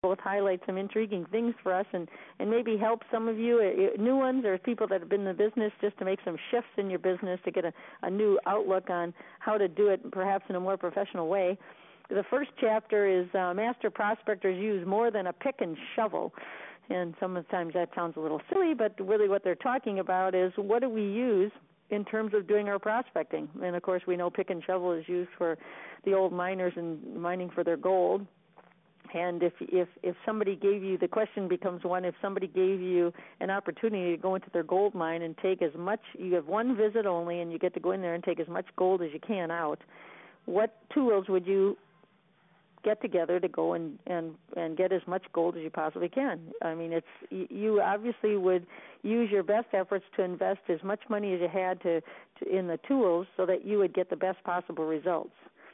both highlight some intriguing things for us and maybe help some of you, new ones or people that have been in the business, just to make some shifts in your business to get a new outlook on how to do it perhaps in a more professional way. The first chapter is Master Prospectors Use More Than a Pick and Shovel. And sometimes that sounds a little silly, but really what they're talking about is what do we use in terms of doing our prospecting. And, of course, we know pick and shovel is used for the old miners and mining for their gold. And if somebody gave you, the question becomes one, if somebody gave you an opportunity to go into their gold mine and take as much, you have one visit only and you get to go in there and take as much gold as you can out, what tools would you get together to go and get as much gold as you possibly can? I mean, you obviously would use your best efforts to invest as much money as you had to in the tools so that you would get the best possible results.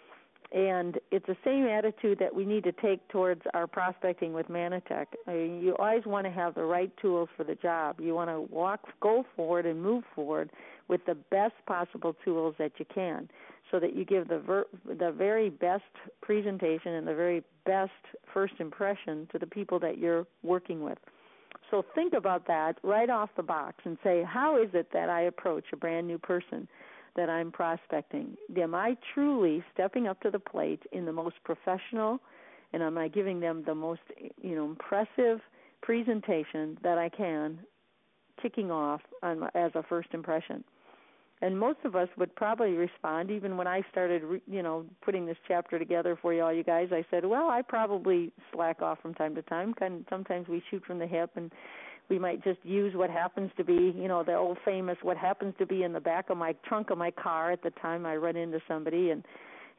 And it's the same attitude that we need to take towards our prospecting with Manatech. I mean, you always want to have the right tools for the job. You want to go forward and move forward with the best possible tools that you can, so that you give the very best presentation and the very best first impression to the people that you're working with. So think about that right off the box and say, how is it that I approach a brand new person that I'm prospecting? Am I truly stepping up to the plate in the most professional, and am I giving them the most impressive presentation that I can, kicking off as a first impression? And most of us would probably respond, even when I started, putting this chapter together for you all, you guys, I said, well, I probably slack off from time to time. Sometimes we shoot from the hip, and we might just use what happens to be, the old famous, what happens to be in the back of my trunk of my car at the time I run into somebody. And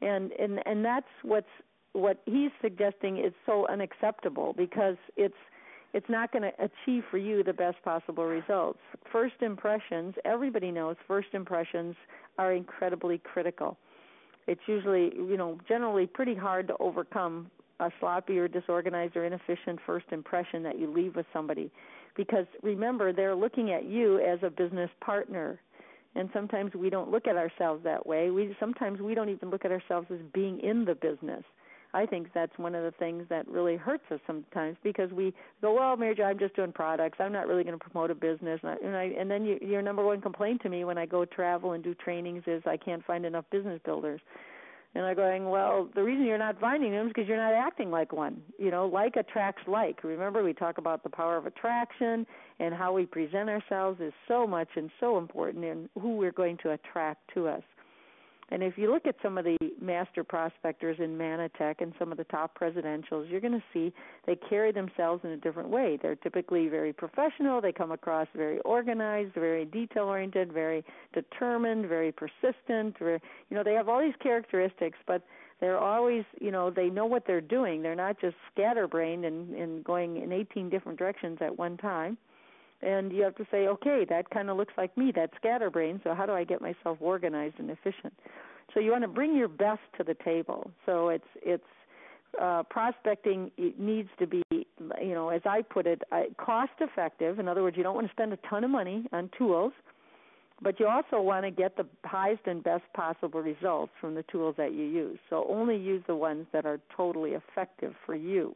that's what he's suggesting is so unacceptable, because it's not going to achieve for you the best possible results. First impressions, everybody knows first impressions are incredibly critical. It's usually, generally pretty hard to overcome a sloppy or disorganized or inefficient first impression that you leave with somebody, because remember, they're looking at you as a business partner. And sometimes we don't look at ourselves that way. Sometimes we don't even look at ourselves as being in the business. I think that's one of the things that really hurts us sometimes, because we go, well, Mary Jo, I'm just doing products. I'm not really going to promote a business. And then your number one complaint to me when I go travel and do trainings is I can't find enough business builders. And I'm going, well, the reason you're not finding them is because you're not acting like one. Like attracts like. Remember, we talk about the power of attraction, and how we present ourselves is so much and so important in who we're going to attract to us. And if you look at some of the master prospectors in Manatech and some of the top presidentials, you're going to see they carry themselves in a different way. They're typically very professional. They come across very organized, very detail-oriented, very determined, very persistent. They have all these characteristics, but they're always, they know what they're doing. They're not just scatterbrained and going in 18 different directions at one time. And you have to say, okay, that kind of looks like me, that scatterbrain, so how do I get myself organized and efficient? So you want to bring your best to the table. So it's prospecting, it needs to be, as I put it, cost effective. In other words, you don't want to spend a ton of money on tools, but you also want to get the highest and best possible results from the tools that you use. So only use the ones that are totally effective for you.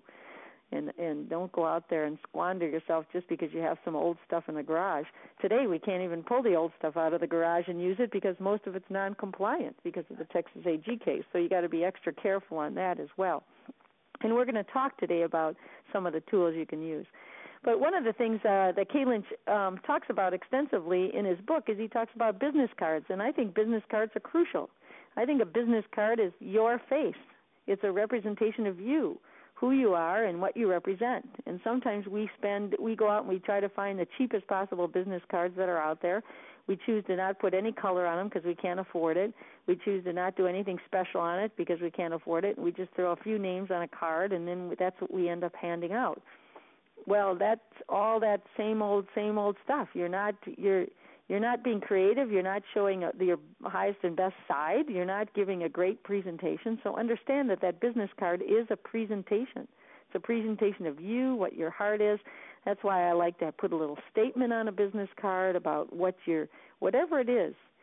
And don't go out there and squander yourself just because you have some old stuff in the garage. Today we can't even pull the old stuff out of the garage and use it because most of it's non-compliant because of the Texas AG case. So you got to be extra careful on that as well. And we're going to talk today about some of the tools you can use. But one of the things that Kay Lynch talks about extensively in his book is he talks about business cards, and I think business cards are crucial. I think a business card is your face. It's a representation of you, who you are and what you represent. And sometimes we go out and we try to find the cheapest possible business cards that are out there. We choose to not put any color on them because we can't afford it. We choose to not do anything special on it because we can't afford it. We just throw a few names on a card, and then that's what we end up handing out. Well, that's all that same old stuff. You're not being creative. You're not showing your highest and best side. You're not giving a great presentation. So understand that business card is a presentation. It's a presentation of you, what your heart is. That's why I like to put a little statement on a business card about whatever it is.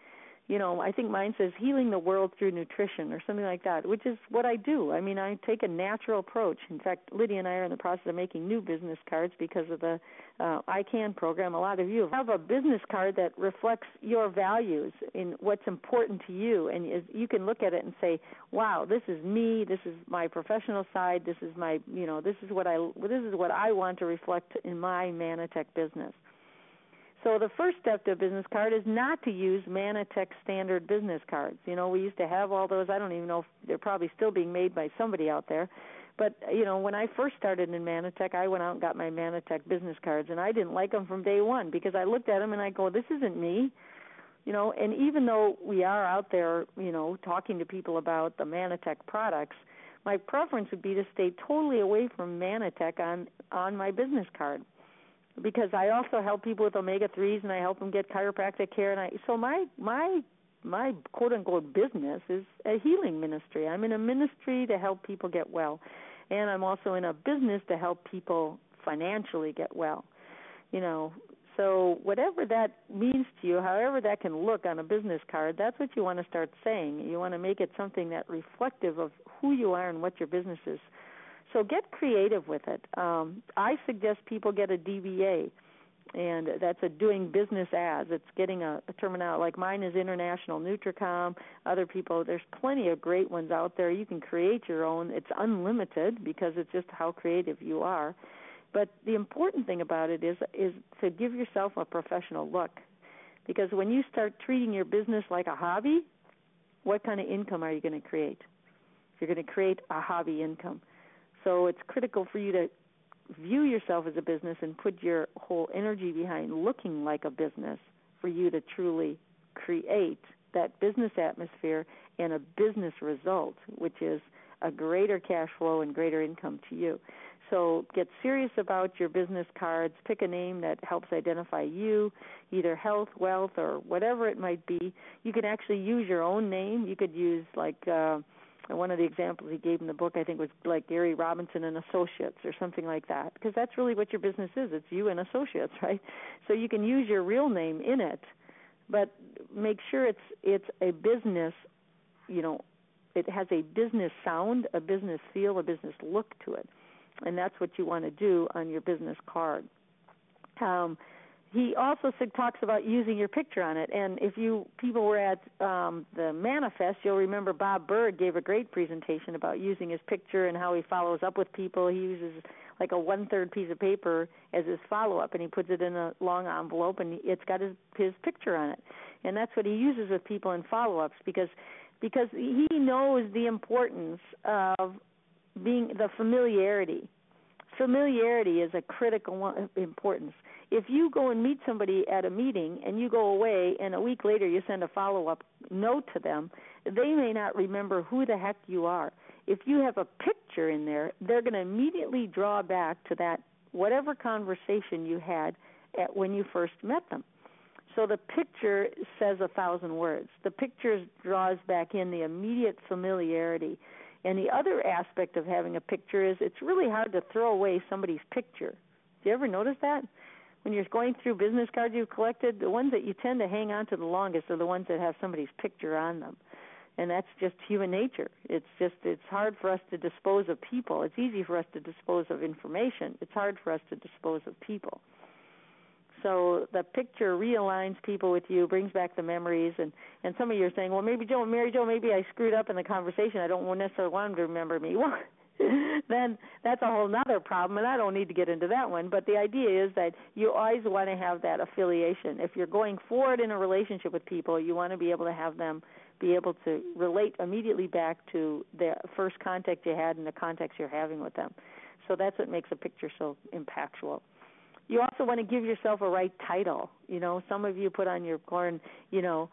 I think mine says healing the world through nutrition or something like that, which is what I do. I mean, I take a natural approach. In fact, Lydia and I are in the process of making new business cards because of the I Can program. A lot of you have a business card that reflects your values in what's important to you, and you can look at it and say, wow, this is me, this is my professional side, this is my, this is what I want to reflect in my Manatech business. So the first step to a business card is not to use Manatech standard business cards. We used to have all those. I don't even know if they're probably still being made by somebody out there. But, when I first started in Manatech, I went out and got my Manatech business cards, and I didn't like them from day one because I looked at them and I go, this isn't me. And even though we are out there, talking to people about the Manatech products, my preference would be to stay totally away from Manatech on my business card. Because I also help people with omega-3s, and I help them get chiropractic care. So my quote-unquote business is a healing ministry. I'm in a ministry to help people get well, and I'm also in a business to help people financially get well. So whatever that means to you, however that can look on a business card, that's what you want to start saying. You want to make it something that reflective of who you are and what your business is. So get creative with it. I suggest people get a DBA, and that's a doing business as. It's getting a terminology. Like mine is International Nutricom. Other people, there's plenty of great ones out there. You can create your own. It's unlimited because it's just how creative you are. But the important thing about it is to give yourself a professional look, because when you start treating your business like a hobby, what kind of income are you going to create? You're going to create a hobby income. So it's critical for you to view yourself as a business and put your whole energy behind looking like a business for you to truly create that business atmosphere and a business result, which is a greater cash flow and greater income to you. So get serious about your business cards. Pick a name that helps identify you, either health, wealth, or whatever it might be. You can actually use your own name. You could use one of the examples he gave in the book, I think, was like Gary Robinson and Associates or something like that, because that's really what your business is. It's you and Associates, right? So you can use your real name in it, but make sure it's a business, it has a business sound, a business feel, a business look to it, and that's what you want to do on your business card. He also talks about using your picture on it, and if people were at the Manifest, you'll remember Bob Berg gave a great presentation about using his picture and how he follows up with people. He uses like a 1/3 piece of paper as his follow-up, and he puts it in a long envelope, and it's got his picture on it, and that's what he uses with people in follow-ups because he knows the importance of being the familiarity. Familiarity is a critical importance. If you go and meet somebody at a meeting and you go away and a week later you send a follow-up note to them, they may not remember who the heck you are. If you have a picture in there, they're going to immediately draw back to that whatever conversation you had when you first met them. So the picture says 1,000 words. The picture draws back in the immediate familiarity. And the other aspect of having a picture is it's really hard to throw away somebody's picture. Do you ever notice that? When you're going through business cards you've collected, the ones that you tend to hang on to the longest are the ones that have somebody's picture on them. And that's just human nature. It's hard for us to dispose of people. It's easy for us to dispose of information. It's hard for us to dispose of people. So the picture realigns people with you, brings back the memories, and some of you are saying, well, Mary Jo, maybe I screwed up in the conversation. I don't necessarily want them to remember me. Well, then that's a whole other problem, and I don't need to get into that one. But the idea is that you always want to have that affiliation. If you're going forward in a relationship with people, you want to be able to have them be able to relate immediately back to the first contact you had and the context you're having with them. So that's what makes a picture so impactful. You also want to give yourself a right title. Some of you put on your corn, you'll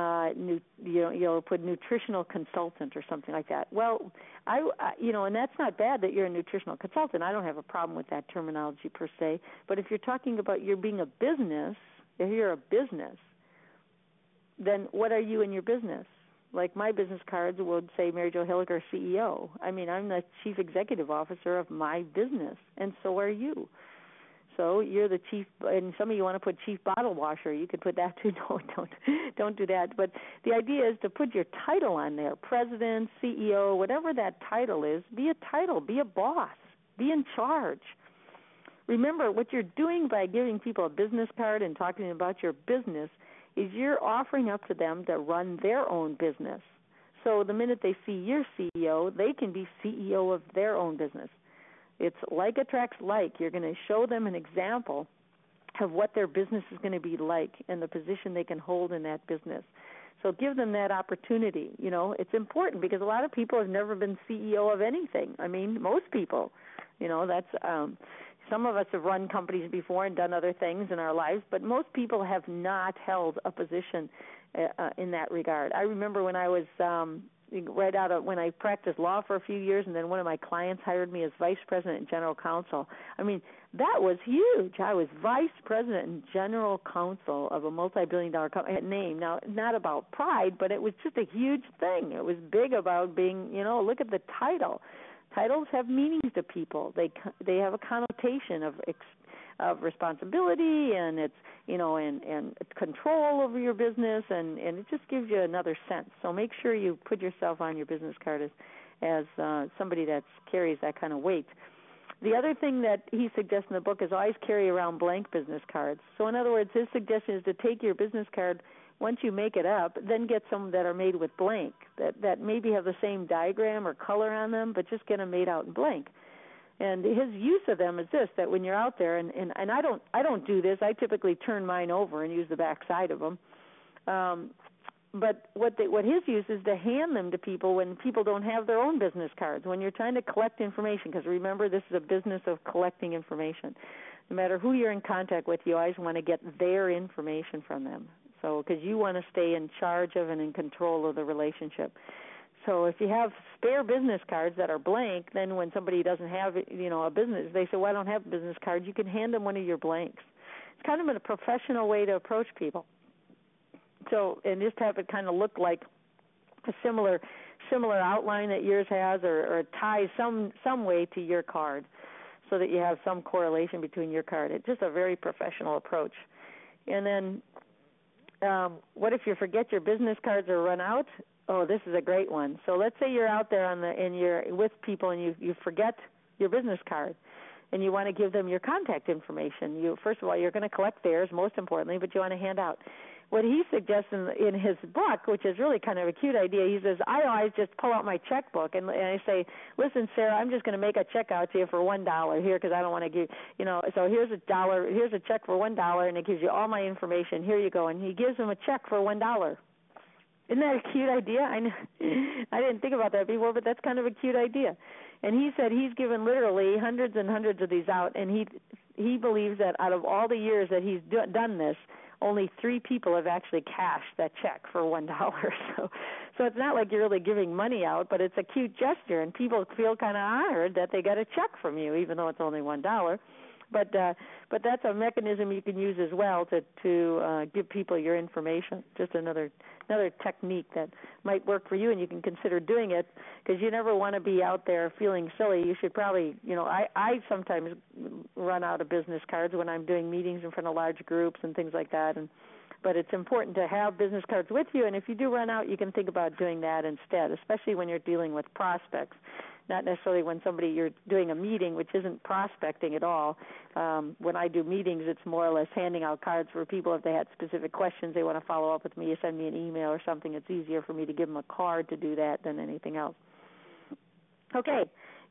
put nutritional consultant or something like that. Well, and that's not bad that you're a nutritional consultant. I don't have a problem with that terminology per se. But if you're talking about you being a business, if you're a business, then what are you in your business? Like my business cards would say Mary Jo Hilliker, CEO. I mean, I'm the chief executive officer of my business, and so are you. So you're the chief, and some of you want to put chief bottle washer. You could put that too. No, don't do that. But the idea is to put your title on there, president, CEO, whatever that title is. Be a title. Be a boss. Be in charge. Remember, what you're doing by giving people a business card and talking about your business is you're offering up to them to run their own business. So the minute they see your CEO, they can be CEO of their own business. It's like attracts like. You're going to show them an example of what their business is going to be like and the position they can hold in that business. So give them that opportunity. You know, it's important because a lot of people have never been CEO of anything. I mean, most people. You know, that's some of us have run companies before and done other things in our lives, but most people have not held a position in that regard. I remember when I was when I practiced law for a few years, and then one of my clients hired me as vice president and general counsel. I mean, that was huge. I was vice president and general counsel of a multi-billion-dollar company. Name now, not about pride, but it was just a huge thing. It was big about being, you know, look at the title. Titles have meanings to people. They have a connotation of responsibility, and it's, you know, and control over your business, and it just gives you another sense. So make sure you put yourself on your business card as somebody that carries that kind of weight. The other thing that he suggests in the book is always carry around blank business cards. So in other words, his suggestion is to take your business card, once you make it up, then get some that are made with blank, that maybe have the same diagram or color on them, but just get them made out in blank. And his use of them is this, that when you're out there, and I don't do this, I typically turn mine over and use the back side of them. But what his use is to hand them to people when people don't have their own business cards, when you're trying to collect information, because remember, this is a business of collecting information. No matter who you're in contact with, you always want to get their information from them. So, because you want to stay in charge of and in control of the relationship. So if you have spare business cards that are blank, then when somebody doesn't have, you know, a business, they say, well, I don't have a business card, you can hand them one of your blanks. It's kind of a professional way to approach people. So, and just have it kind of look like a similar outline that yours has, or ties some way to your card, so that you have some correlation between your card. It's just a very professional approach. And then what if you forget your business cards or run out? Oh, this is a great one. So let's say you're out there and you're with people and you forget your business card, and you want to give them your contact information. First of all, you're going to collect theirs, most importantly, but you want to hand out. What he suggests in his book, which is really kind of a cute idea, he says, I always just pull out my checkbook and I say, listen, Sarah, I'm just going to make a check out to you for $1 here, because I don't want to give, you know, so here's a check for $1, and it gives you all my information. Here you go. And he gives them a check for $1. Isn't that a cute idea? I didn't think about that before, but that's kind of a cute idea. And he said he's given literally hundreds and hundreds of these out, and he believes that out of all the years that he's done this, only 3 people have actually cashed that check for $1. So it's not like you're really giving money out, but it's a cute gesture, and people feel kind of honored that they got a check from you, even though it's only $1. But that's a mechanism you can use as well to give people your information. Just another technique that might work for you, and you can consider doing it, because you never want to be out there feeling silly. You should probably, you know, I sometimes run out of business cards when I'm doing meetings in front of large groups and things like that. But it's important to have business cards with you, and if you do run out, you can think about doing that instead, especially when you're dealing with prospects. Not necessarily when you're doing a meeting, which isn't prospecting at all. When I do meetings, it's more or less handing out cards for people if they had specific questions they want to follow up with me, or send me an email or something. It's easier for me to give them a card to do that than anything else. Okay,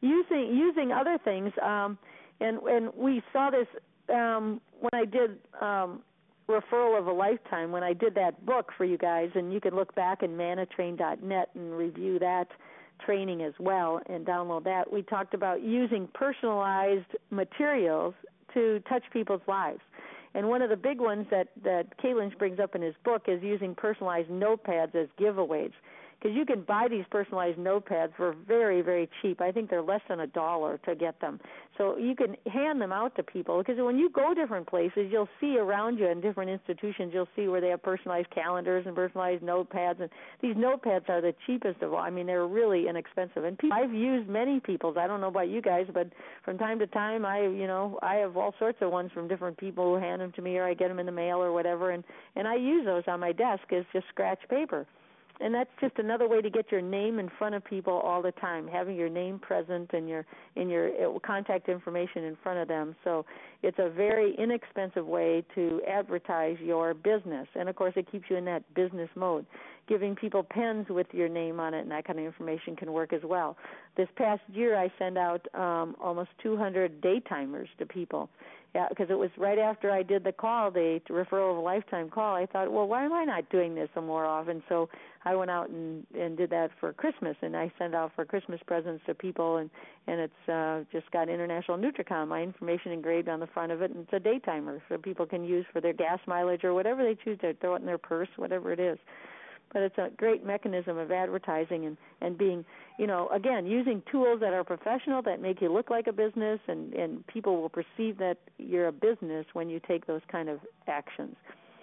using other things, and we saw this when I did Referral of a Lifetime, when I did that book for you guys, and you can look back in manatrain.net and review that training as well and download that. We talked about using personalized materials to touch people's lives. And one of the big ones that Caitlin brings up in his book is using personalized notepads as giveaways. because you can buy these personalized notepads for very, very cheap. I think they're less than $1 to get them. So you can hand them out to people, because when you go different places, you'll see around you in different institutions, you'll see where they have personalized calendars and personalized notepads, and these notepads are the cheapest of all. I mean, they're really inexpensive. And I've used many people's. I don't know about you guys, but from time to time, I have all sorts of ones from different people who hand them to me, or I get them in the mail or whatever, and I use those on my desk as just scratch paper. And that's just another way to get your name in front of people all the time, having your name present and your contact information in front of them. So it's a very inexpensive way to advertise your business. And, of course, it keeps you in that business mode. Giving people pens with your name on it and that kind of information can work as well. This past year I sent out almost 200 daytimers to people. Yeah, because it was right after I did the call, the referral of a lifetime call. I thought, well, why am I not doing this more often? So I went out and did that for Christmas, and I sent out for Christmas presents to people, and it's just got International NutriCom, my information engraved on the front of it, and it's a daytimer so people can use for their gas mileage or whatever they choose to throw it in their purse, whatever it is. But it's a great mechanism of advertising and being, again, using tools that are professional, that make you look like a business, and people will perceive that you're a business when you take those kind of actions.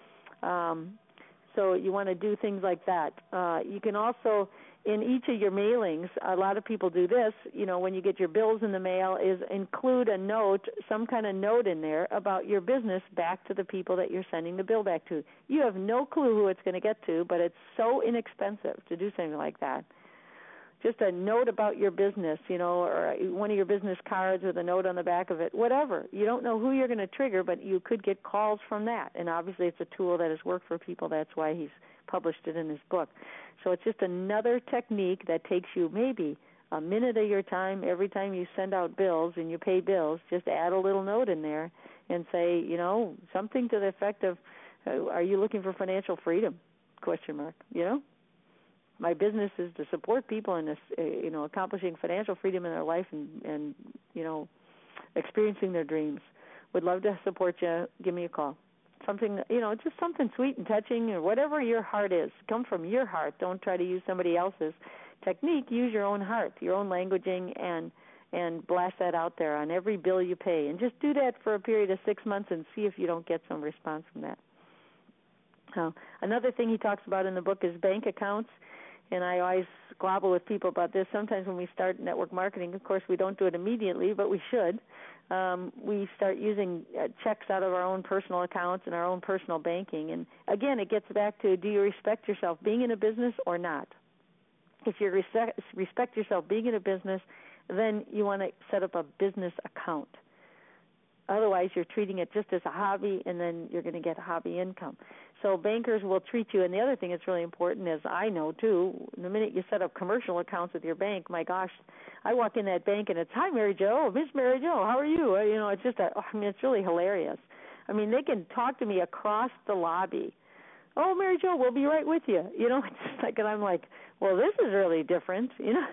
So you want to do things like that. You can also, in each of your mailings, a lot of people do this, when you get your bills in the mail, is include a note, some kind of note in there about your business back to the people that you're sending the bill back to. You have no clue who it's going to get to, but it's so inexpensive to do something like that. Just a note about your business, or one of your business cards with a note on the back of it, whatever. You don't know who you're going to trigger, but you could get calls from that. And obviously it's a tool that has worked for people. That's why he's published it in his book. So it's just another technique that takes you maybe a minute of your time every time you send out bills and you pay bills. Just add a little note in there and say, something to the effect of, are you looking for financial freedom? ? My business is to support people in this, accomplishing financial freedom in their life and experiencing their dreams. Would love to support you. Give me a call. Something, just something sweet and touching, or whatever your heart is. Come from your heart. Don't try to use somebody else's technique. Use your own heart, your own languaging, and blast that out there on every bill you pay. And just do that for a period of 6 months and see if you don't get some response from that. Another thing he talks about in the book is bank accounts. And I always squabble with people about this. Sometimes when we start network marketing, of course, we don't do it immediately, but we should. We start using checks out of our own personal accounts and our own personal banking. And, again, it gets back to, do you respect yourself being in a business or not? If you respect yourself being in a business, then you want to set up a business account. Otherwise, you're treating it just as a hobby, and then you're going to get hobby income. So bankers will treat you, and the other thing that's really important is, I know too, the minute you set up commercial accounts with your bank, my gosh, I walk in that bank and it's, hi, Mary Jo, Miss Mary Jo, how are you? It's just, it's really hilarious. I mean, they can talk to me across the lobby. Oh, Mary Jo, we'll be right with you. It's just like, and I'm like, well, this is really different,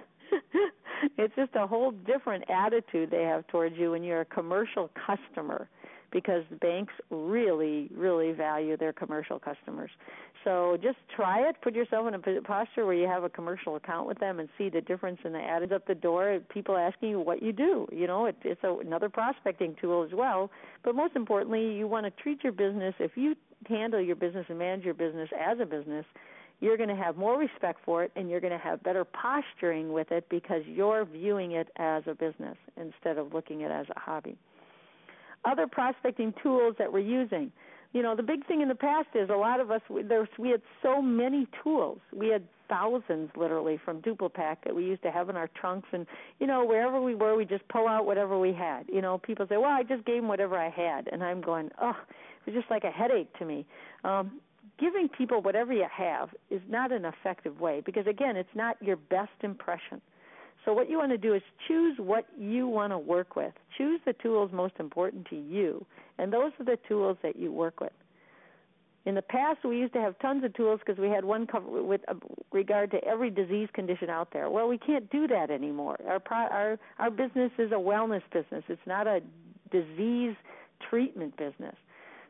It's just a whole different attitude they have towards you when you're a commercial customer, because banks really, really value their commercial customers. So just try it. Put yourself in a posture where you have a commercial account with them and see the difference in the attitude up the door. People asking you what you do. It's another prospecting tool as well. But most importantly, you want to treat your business, if you handle your business and manage your business as a business, you're going to have more respect for it, and you're going to have better posturing with it because you're viewing it as a business instead of looking at it as a hobby. Other prospecting tools that we're using. The big thing in the past is a lot of us, we had so many tools. We had thousands, literally, from Duplipack that we used to have in our trunks. And, wherever we were, we just pull out whatever we had. People say, well, I just gave them whatever I had. And I'm going, it was just like a headache to me. Giving people whatever you have is not an effective way because, again, it's not your best impression. So what you want to do is choose what you want to work with. Choose the tools most important to you, and those are the tools that you work with. In the past, we used to have tons of tools because we had one cover with regard to every disease condition out there. Well, we can't do that anymore. Our business is a wellness business. It's not a disease treatment business.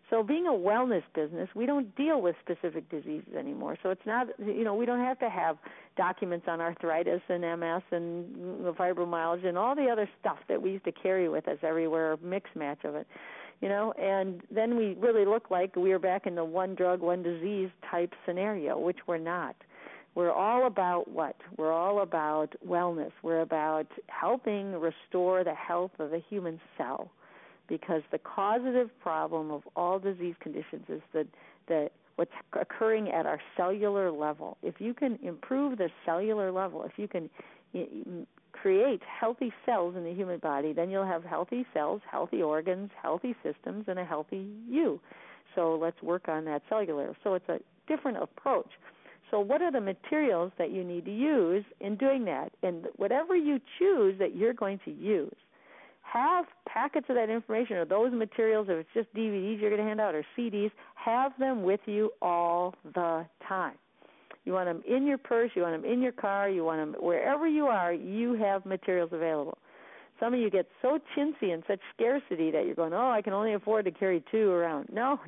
So being a wellness business, we don't deal with specific diseases anymore. So it's not, we don't have to have documents on arthritis and MS and fibromyalgia and all the other stuff that we used to carry with us everywhere, a mix match of it, and then we really look like we are back in the one drug, one disease type scenario, which we're not. We're all about what? We're all about wellness. We're about helping restore the health of the human cell, because the causative problem of all disease conditions is that what's occurring at our cellular level. If you can improve the cellular level, if you can create healthy cells in the human body, then you'll have healthy cells, healthy organs, healthy systems, and a healthy you. So let's work on that cellular. So it's a different approach. So what are the materials that you need to use in doing that? And whatever you choose that you're going to use, have packets of that information or those materials, if it's just DVDs you're going to hand out or CDs, have them with you all the time. You want them in your purse, you want them in your car, you want them wherever you are, you have materials available. Some of you get so chintzy and such scarcity that you're going, I can only afford to carry 2 around. No.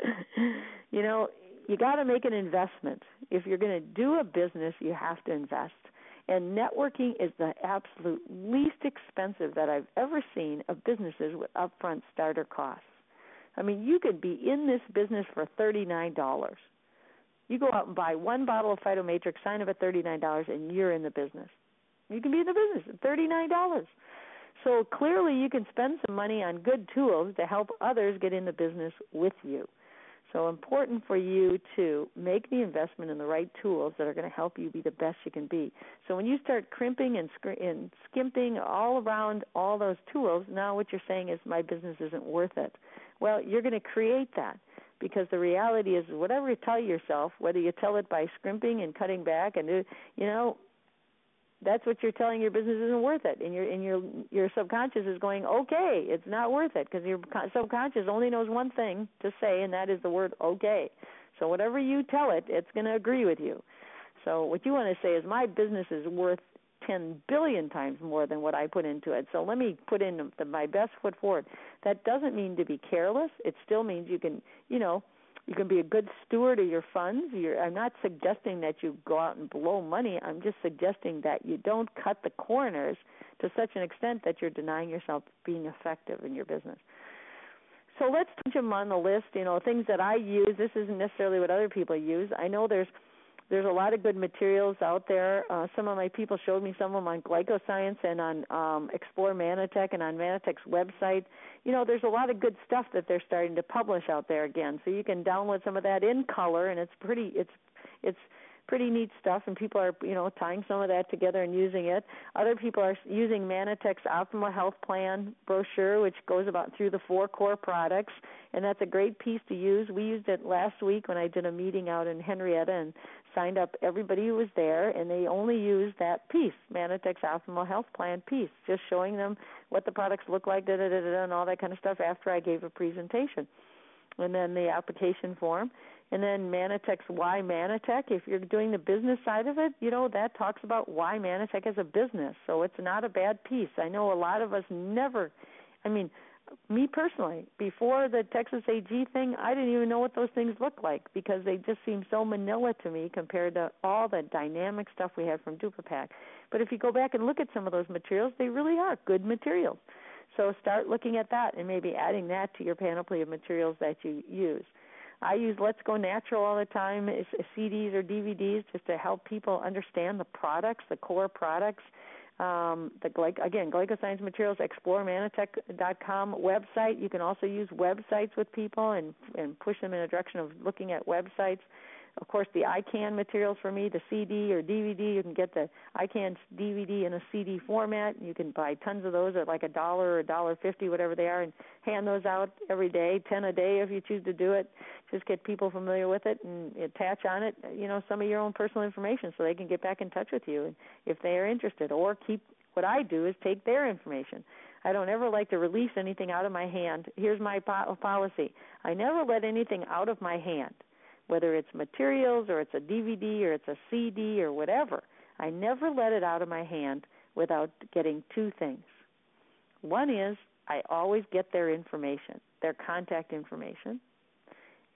You got to make an investment. If you're going to do a business, you have to invest. And networking is the absolute least expensive that I've ever seen of businesses with upfront starter costs. I mean, you could be in this business for $39. You go out and buy 1 bottle of Phytomatrix, sign up at $39, and you're in the business. You can be in the business at $39. So clearly you can spend some money on good tools to help others get in the business with you. So important for you to make the investment in the right tools that are going to help you be the best you can be. So when you start crimping and skimping all around all those tools, now what you're saying is my business isn't worth it. Well, you're going to create that, because the reality is whatever you tell yourself, whether you tell it by scrimping and cutting back, and that's what you're telling your business isn't worth it, and your subconscious is going, okay, it's not worth it, because your subconscious only knows one thing to say, and that is the word okay. So whatever you tell it, it's going to agree with you. So what you want to say is my business is worth 10 billion times more than what I put into it. So let me put in my best foot forward. That doesn't mean to be careless. It still means you can, you can be a good steward of your funds. I'm not suggesting that you go out and blow money. I'm just suggesting that you don't cut the corners to such an extent that you're denying yourself being effective in your business. So let's touch them on the list, things that I use. This isn't necessarily what other people use. I know there's a lot of good materials out there. Some of my people showed me some of them on GlycoScience and on Explore Manitech and on Manitech's website. There's a lot of good stuff that they're starting to publish out there again. So you can download some of that in color, and it's pretty neat stuff, and people are, tying some of that together and using it. Other people are using Manitech's Optimal Health Plan brochure, which goes about through the 4 core products, and that's a great piece to use. We used it last week when I did a meeting out in Henrietta and signed up everybody who was there, and they only used that piece, Manitech's Optimal Health Plan piece, just showing them what the products look like, and all that kind of stuff after I gave a presentation. And then the application form. And then Manitech's Why Manitech. If you're doing the business side of it, that talks about why Manitech is a business. So it's not a bad piece. I know a lot of us me personally, before the Texas AG thing, I didn't even know what those things looked like, because they just seemed so manila to me compared to all the dynamic stuff we had from DupaPack. But if you go back and look at some of those materials, they really are good materials. So start looking at that and maybe adding that to your panoply of materials that you use. I use Let's Go Natural all the time, CDs or DVDs, just to help people understand the products, the core products. GlycoScience materials, ExploreManitech.com website. You can also use websites with people and push them in a direction of looking at websites. Of course, the ICANN materials for me, the CD or DVD, you can get the ICANN DVD in a CD format. You can buy tons of those at like $1 or $1.50, whatever they are, and hand those out every day, 10 a day if you choose to do it. Just get people familiar with it and attach on it, some of your own personal information so they can get back in touch with you if they are interested. Or what I do is take their information. I don't ever like to release anything out of my hand. Here's my policy. I never let anything out of my hand, whether it's materials or it's a DVD or it's a CD or whatever. I never let it out of my hand without getting 2 things. One is I always get their information, their contact information.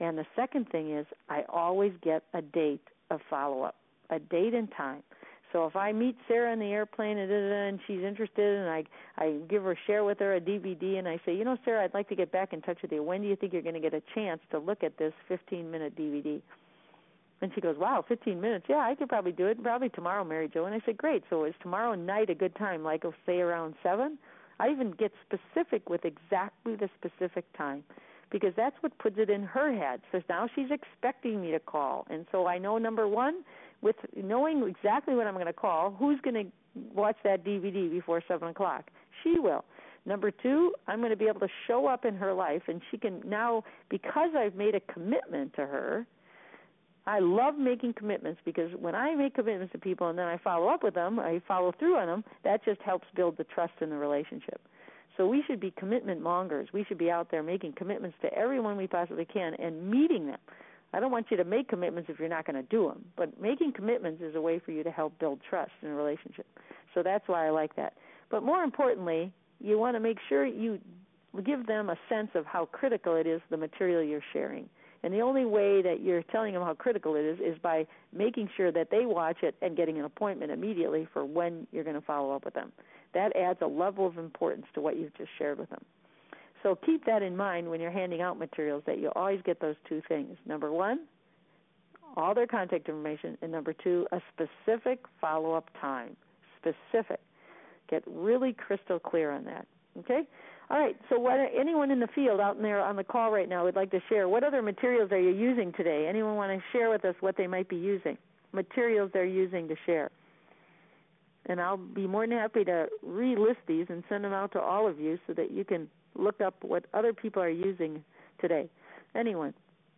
And the second thing is I always get a date of follow-up, a date and time. So if I meet Sarah in the airplane and she's interested, and I share with her a DVD, and I say, Sarah, I'd like to get back in touch with you. When do you think you're going to get a chance to look at this 15-minute DVD? And she goes, wow, 15 minutes. Yeah, I could probably do it. Probably tomorrow, Mary Jo. And I said, great. So is tomorrow night a good time, like say around 7? I even get specific with exactly the specific time, because that's what puts it in her head. So now she's expecting me to call. And so I know, number one, with knowing exactly when I'm going to call, who's going to watch that DVD before 7 o'clock? She will. Number two, I'm going to be able to show up in her life, and she can now, because I've made a commitment to her. I love making commitments, because when I make commitments to people and then I follow up with them, I follow through on them, that just helps build the trust in the relationship. So we should be commitment mongers. We should be out there making commitments to everyone we possibly can and meeting them. I don't want you to make commitments if you're not going to do them, but making commitments is a way for you to help build trust in a relationship. So that's why I like that. But more importantly, you want to make sure you give them a sense of how critical it is, the material you're sharing. And the only way that you're telling them how critical it is by making sure that they watch it and getting an appointment immediately for when you're going to follow up with them. That adds a level of importance to what you've just shared with them. So keep that in mind when you're handing out materials, that you always get those two things. Number one, all their contact information, and number two, a specific follow-up time. Specific. Get really crystal clear on that. Okay? All right, so anyone in the field out there on the call right now would like to share, what other materials are you using today? Anyone want to share with us what they might be using, materials they're using to share? And I'll be more than happy to relist these and send them out to all of you so that you can look up what other people are using today. Anyone?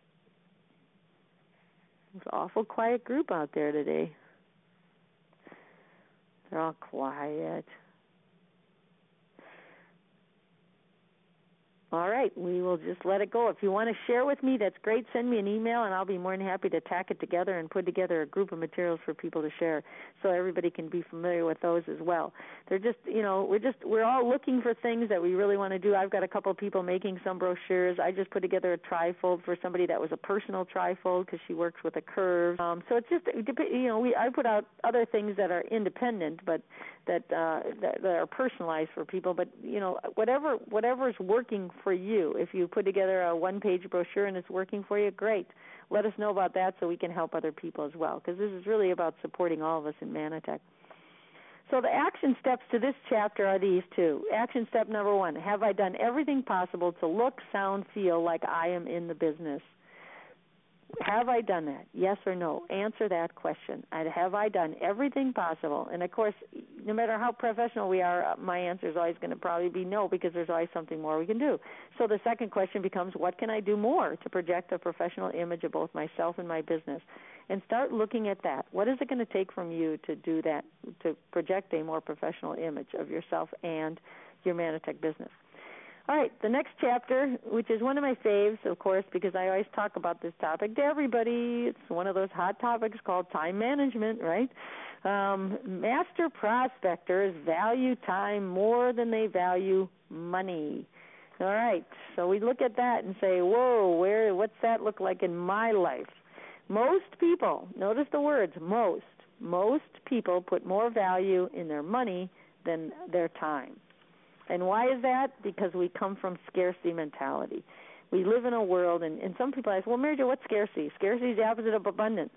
It's an awful quiet group out there today. They're all quiet. All right, we will just let it go. If you want to share with me, that's great. Send me an email, and I'll be more than happy to tack it together and put together a group of materials for people to share, so everybody can be familiar with those as well. They're just, we're all looking for things that we really want to do. I've got a couple of people making some brochures. I just put together a trifold for somebody that was a personal trifold because she works with a curve. So it's just, I put out other things that are independent, but that are personalized for people. But whatever's working for you. If you put together a one-page brochure and it's working for you, great. Let us know about that so we can help other people as well, because this is really about supporting all of us in Manatech. So the action steps to this chapter are these two. Action step number one, have I done everything possible to look, sound, feel like I am in the business? Have I done that? Yes or no? Answer that question. Have I done everything possible? And, of course, no matter how professional we are, my answer is always going to probably be no, because there's always something more we can do. So the second question becomes, what can I do more to project a professional image of both myself and my business? And start looking at that. What is it going to take from you to do that, to project a more professional image of yourself and your Manatech business? All right, the next chapter, which is one of my faves, of course, because I always talk about this topic to everybody. It's one of those hot topics called time management, right? Master prospectors value time more than they value money. All right, so we look at that and say, whoa, what's that look like in my life? Most people, notice the words, most people put more value in their money than their time. And why is that? Because we come from scarcity mentality. We live in a world, and some people ask, well, Mary Jo, what's scarcity? Scarcity is the opposite of abundance,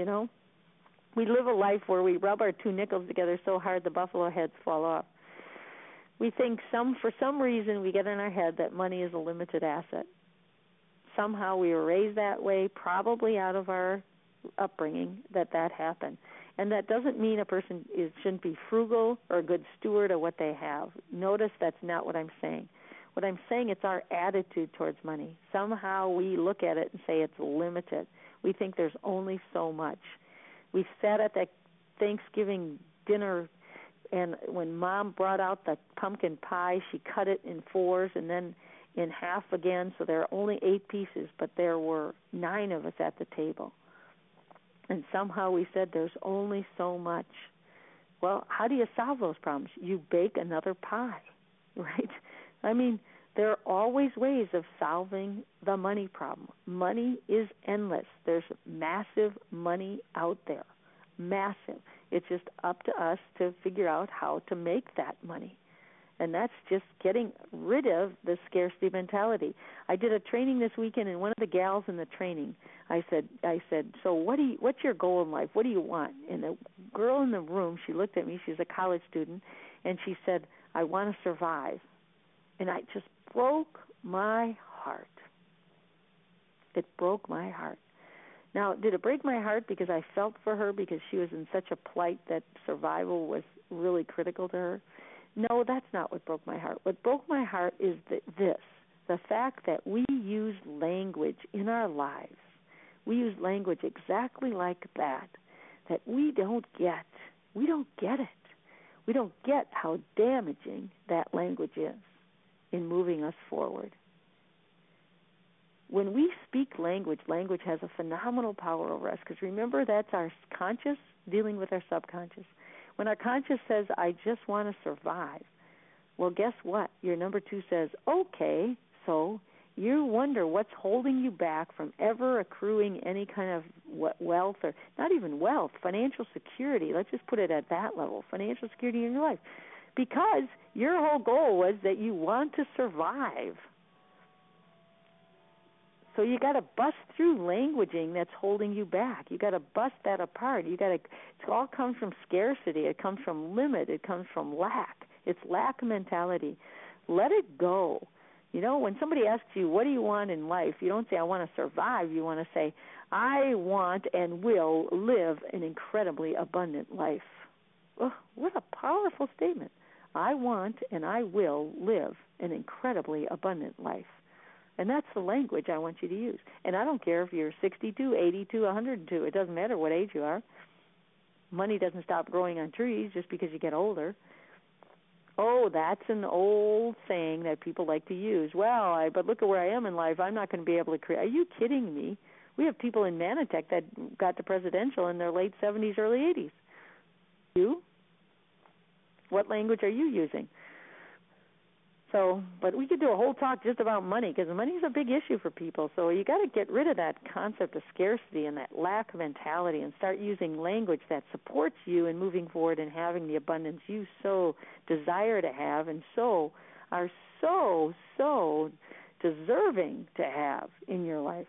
We live a life where we rub our two nickels together so hard the buffalo heads fall off. We think for some reason we get in our head that money is a limited asset. Somehow we were raised that way, probably out of our upbringing, that happened. And that doesn't mean a person shouldn't be frugal or a good steward of what they have. Notice that's not what I'm saying. What I'm saying, it's our attitude towards money. Somehow we look at it and say it's limited. We think there's only so much. We sat at that Thanksgiving dinner, and when Mom brought out the pumpkin pie, she cut it in fours and then in half again, so there are only 8 pieces, but there were 9 of us at the table. And somehow we said there's only so much. Well, how do you solve those problems? You bake another pie, right? I mean, There are always ways of solving the money problem. Money is endless. There's massive money out there. Massive. It's just up to us to figure out how to make that money. And that's just getting rid of the scarcity mentality. I did a training this weekend, and one of the gals in the training, I said, so what's your goal in life? What do you want? And the girl in the room, she looked at me, she's a college student, and she said, I want to survive. And I just broke my heart. It broke my heart. Now, did it break my heart because I felt for her because she was in such a plight that survival was really critical to her? No, that's not what broke my heart. What broke my heart is the fact that we use language in our lives. We use language exactly like that we don't get. We don't get it. We don't get how damaging that language is in moving us forward. When we speak language, language has a phenomenal power over us, because remember, that's our conscious dealing with our subconscious. When our conscious says, I just want to survive, well, guess what? Your number 2 says, okay, so you wonder what's holding you back from ever accruing any kind of wealth, or not even wealth, financial security. Let's just put it at that level, financial security in your life. Because your whole goal was that you want to survive. So you got to bust through languaging that's holding you back. You got to bust that apart. It all comes from scarcity. It comes from limit. It comes from lack. It's lack mentality. Let it go. You know, when somebody asks you, what do you want in life? You don't say, I want to survive. You want to say, I want and will live an incredibly abundant life. Oh, what a powerful statement. I want and I will live an incredibly abundant life. And that's the language I want you to use. And I don't care if you're 62, 82, 102. It doesn't matter what age you are. Money doesn't stop growing on trees just because you get older. Oh, that's an old saying that people like to use. Well, but look at where I am in life. I'm not going to be able to create. Are you kidding me? We have people in Manatech that got to presidential in their late 70s, early 80s. You? What language are you using? So, but we could do a whole talk just about money, because money is a big issue for people. So you got to get rid of that concept of scarcity and that lack mentality and start using language that supports you in moving forward and having the abundance you so desire to have and so are so deserving to have in your life.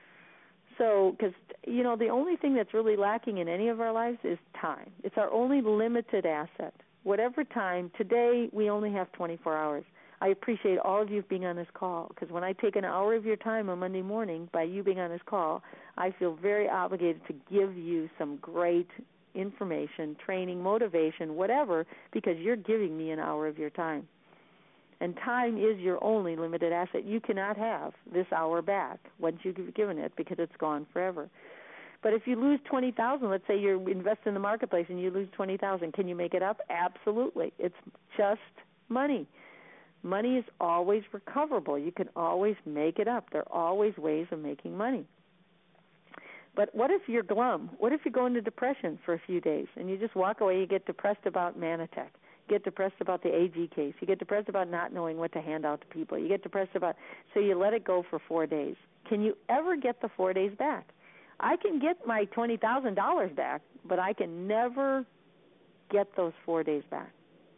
So, because, you know, the only thing that's really lacking in any of our lives is time. It's our only limited asset. Whatever time, today we only have 24 hours. I appreciate all of you being on this call, because when I take an hour of your time on Monday morning by you being on this call, I feel very obligated to give you some great information, training, motivation, whatever, because you're giving me an hour of your time. And time is your only limited asset. You cannot have this hour back once you've given it, because it's gone forever. But if you lose $20,000, let's say you invest in the marketplace and you lose $20,000, can you make it up? Absolutely. It's just money. Money is always recoverable. You can always make it up. There are always ways of making money. But what if you're glum? What if you go into depression for a few days and you just walk away? You get depressed about Manatech. You get depressed about the AG case. You get depressed about not knowing what to hand out to people. You get depressed about, so you let it go for 4 days. Can you ever get the 4 days back? I can get my $20,000 back, but I can never get those 4 days back.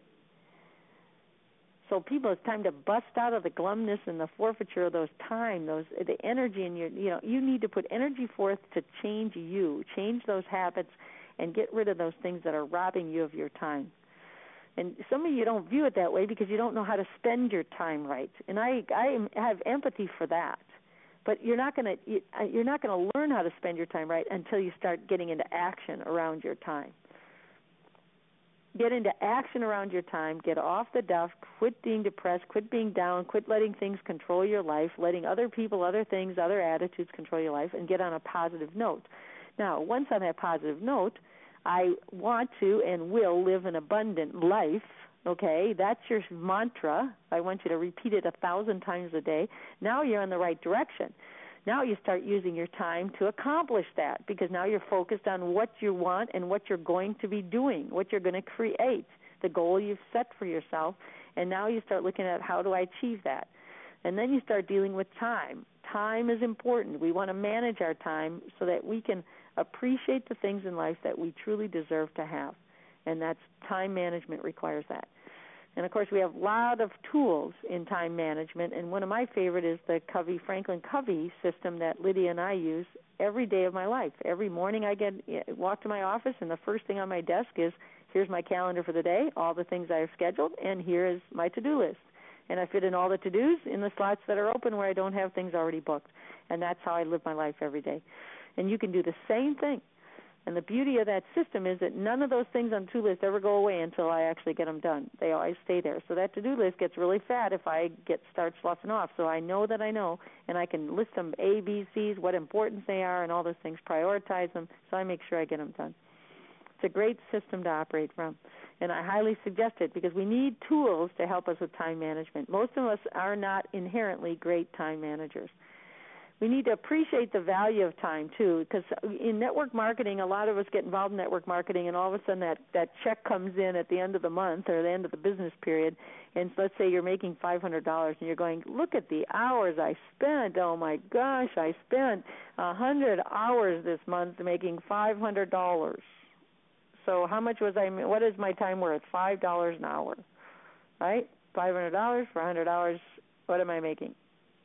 So people, it's time to bust out of the glumness and the forfeiture of those time, the energy in your, you need to put energy forth to change you, change those habits, and get rid of those things that are robbing you of your time. And some of you don't view it that way because you don't know how to spend your time right. And I have empathy for that. But you're not going to learn how to spend your time right until you start getting into action around your time. Get into action around your time. Get off the duff. Quit being depressed. Quit being down. Quit letting things control your life, letting other people, other things, other attitudes control your life, and get on a positive note. Now, once on that positive note, I want to and will live an abundant life. Okay, that's your mantra. I want you to repeat it 1,000 times a day. Now you're in the right direction. Now you start using your time to accomplish that, because now you're focused on what you want and what you're going to be doing, what you're going to create, the goal you've set for yourself, and now you start looking at how do I achieve that. And then you start dealing with time. Time is important. We want to manage our time so that we can appreciate the things in life that we truly deserve to have. And that's time management requires that. And, of course, we have a lot of tools in time management, and one of my favorite is the Franklin Covey system that Lydia and I use every day of my life. Every morning I walk to my office, and the first thing on my desk is, here's my calendar for the day, all the things I have scheduled, and here is my to-do list. And I fit in all the to-dos in the slots that are open where I don't have things already booked. And that's how I live my life every day. And you can do the same thing. And the beauty of that system is that none of those things on the to-do list ever go away until I actually get them done. They always stay there. So that to-do list gets really fat if I start sloughing off. So I know that I know, and I can list them A, B, C's, what importance they are, and all those things, prioritize them, so I make sure I get them done. It's a great system to operate from, and I highly suggest it because we need tools to help us with time management. Most of us are not inherently great time managers. We need to appreciate the value of time, too, because in network marketing, a lot of us get involved in network marketing, and all of a sudden that check comes in at the end of the month or the end of the business period, and so let's say you're making $500, and you're going, look at the hours I spent. Oh, my gosh, I spent 100 hours this month making $500. So how much was what is my time worth? $5 an hour, right? $500 for 100 hours, what am I making?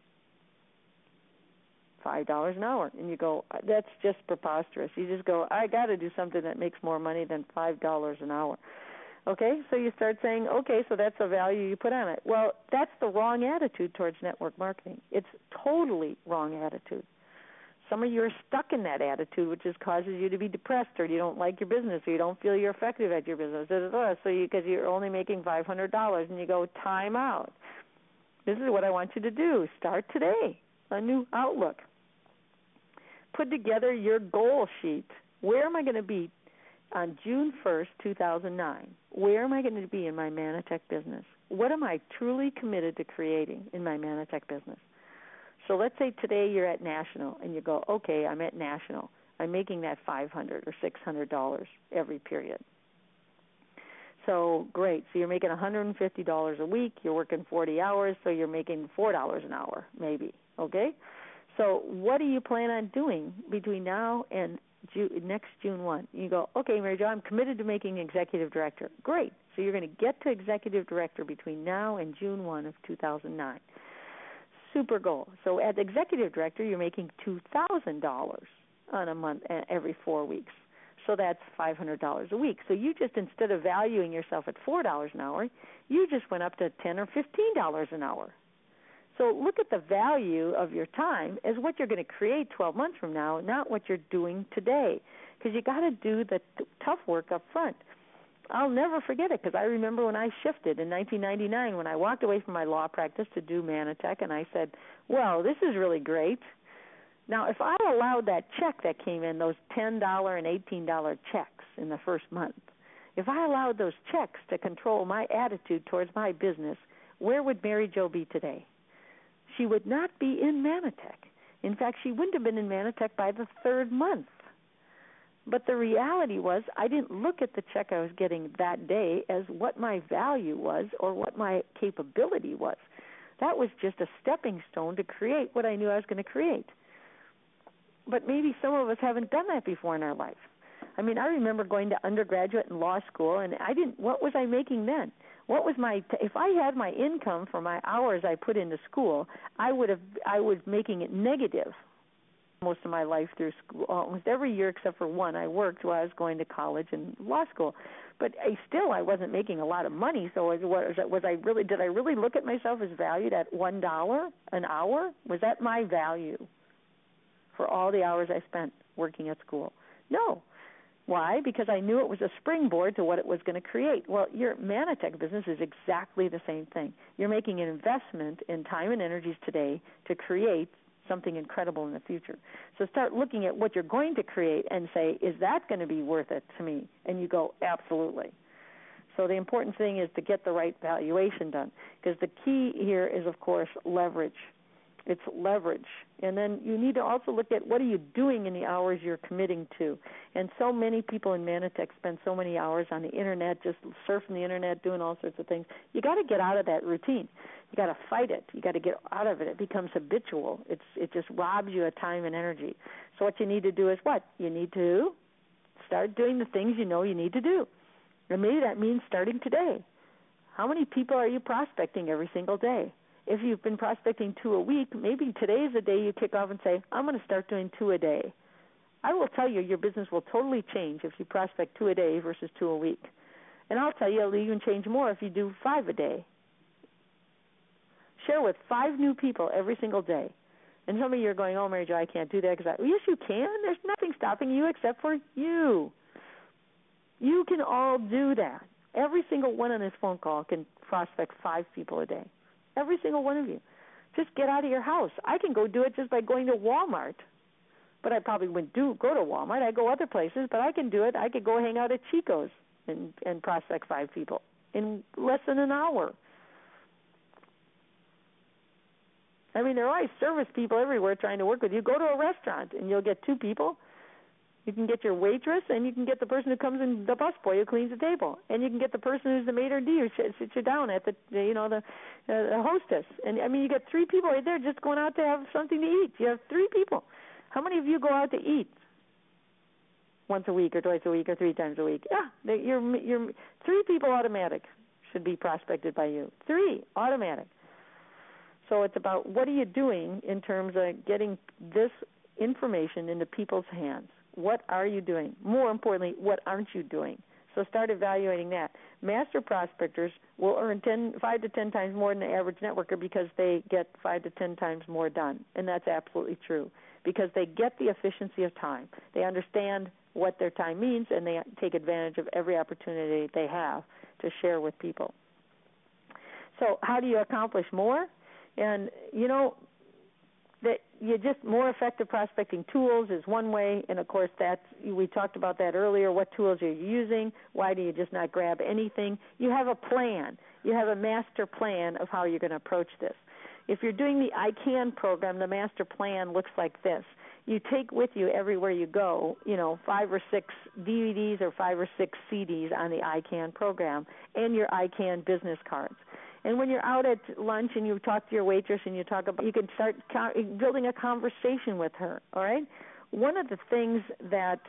$5 an hour. And you go, that's just preposterous. You just go, I got to do something that makes more money than $5 an hour. Okay, so you start saying, okay, so that's the value you put on it. Well, that's the wrong attitude towards network marketing. It's totally wrong attitude. Some of you are stuck in that attitude, which causes you to be depressed, or you don't like your business, or you don't feel you're effective at your business. So because you're only making $500, and you go, time out. This is what I want you to do. Start today, a new outlook. Put together your goal sheet. Where am I going to be on June 1st, 2009? Where am I going to be in my Manatech business? What am I truly committed to creating in my Manatech business? So let's say today you're at National, and you go, okay, I'm at National. I'm making that $500 or $600 every period. So great. So you're making $150 a week. You're working 40 hours, so you're making $4 an hour maybe, okay? So what do you plan on doing between now and next June 1? You go, okay, Mary Jo, I'm committed to making executive director. Great. So you're going to get to executive director between now and June 1 of 2009. Super goal. So as executive director, you're making $2,000 on a month every 4 weeks. So that's $500 a week. So you just, instead of valuing yourself at $4 an hour, you just went up to $10 or $15 an hour. So look at the value of your time as what you're going to create 12 months from now, not what you're doing today, because you got to do the tough work up front. I'll never forget it because I remember when I shifted in 1999 when I walked away from my law practice to do Manatech, and I said, well, this is really great. Now, if I allowed that check that came in, those $10 and $18 checks in the first month, if I allowed those checks to control my attitude towards my business, where would Mary Jo be today? She would not be in Manatech. In fact, she wouldn't have been in Manatech by the third month. But the reality was I didn't look at the check I was getting that day as what my value was or what my capability was. That was just a stepping stone to create what I knew I was going to create. But maybe some of us haven't done that before in our life. I mean, I remember going to undergraduate and law school, and what was I making then? What was if I had my income for my hours I put into school, I was making it negative most of my life through school. Almost every year except for one, I worked while I was going to college and law school. But I wasn't making a lot of money. So did I really look at myself as valued at $1 an hour? Was that my value for all the hours I spent working at school? No. Why? Because I knew it was a springboard to what it was going to create. Well, your Manatech business is exactly the same thing. You're making an investment in time and energies today to create something incredible in the future. So start looking at what you're going to create and say, is that going to be worth it to me? And you go, absolutely. So the important thing is to get the right valuation done, because the key here is, of course, leverage. It's leverage. And then you need to also look at what are you doing in the hours you're committing to. And so many people in Manatech spend so many hours on the Internet, just surfing the Internet, doing all sorts of things. You got to get out of that routine. You got to fight it. You got to get out of it. It becomes habitual. It just robs you of time and energy. So what you need to do is what? You need to start doing the things you know you need to do. And maybe that means starting today. How many people are you prospecting every single day? If you've been prospecting 2 a week, maybe today is the day you kick off and say, I'm going to start doing 2 a day. I will tell you, your business will totally change if you prospect 2 a day versus 2 a week. And I'll tell you, it'll even change more if you do 5 a day. Share with 5 new people every single day. And some of you are going, oh, Mary Jo, I can't do that. Yes, you can. There's nothing stopping you except for you. You can all do that. Every single one on this phone call can prospect 5 people a day. Every single one of you. Just get out of your house. I can go do it just by going to Walmart. But I probably wouldn't go to Walmart. I go other places, but I can do it. I could go hang out at Chico's and prospect 5 people in less than an hour. I mean, there are always service people everywhere trying to work with you. Go to a restaurant, and you'll get 2 people. You can get your waitress, and you can get the person who comes in, the busboy who cleans the table, and you can get the person who's the maitre d' who sits you down at the hostess. And I mean, you get 3 people right there just going out to have something to eat. You have 3 people. How many of you go out to eat once a week, or twice a week, or 3 times a week? Yeah, you're 3 people automatic should be prospected by you. 3 automatic. So it's about what are you doing in terms of getting this information into people's hands. What are you doing? More importantly, what aren't you doing? So start evaluating that. Master prospectors will earn 5 to 10 times more than the average networker because they get 5 to 10 times more done. And that's absolutely true because they get the efficiency of time. They understand what their time means, and they take advantage of every opportunity they have to share with people. So how do you accomplish more? And, that you just more effective prospecting tools is one way, and of course we talked about that earlier. What tools are you using? Why do you just not grab anything? You have a plan. You have a master plan of how you're going to approach this. If you're doing the ICANN program, the master plan looks like this. You take with you everywhere you go, 5 or 6 DVDs or 5 or 6 CDs on the ICANN program and your ICANN business cards. And when you're out at lunch and you talk to your waitress and you can start building a conversation with her, all right? One of the things that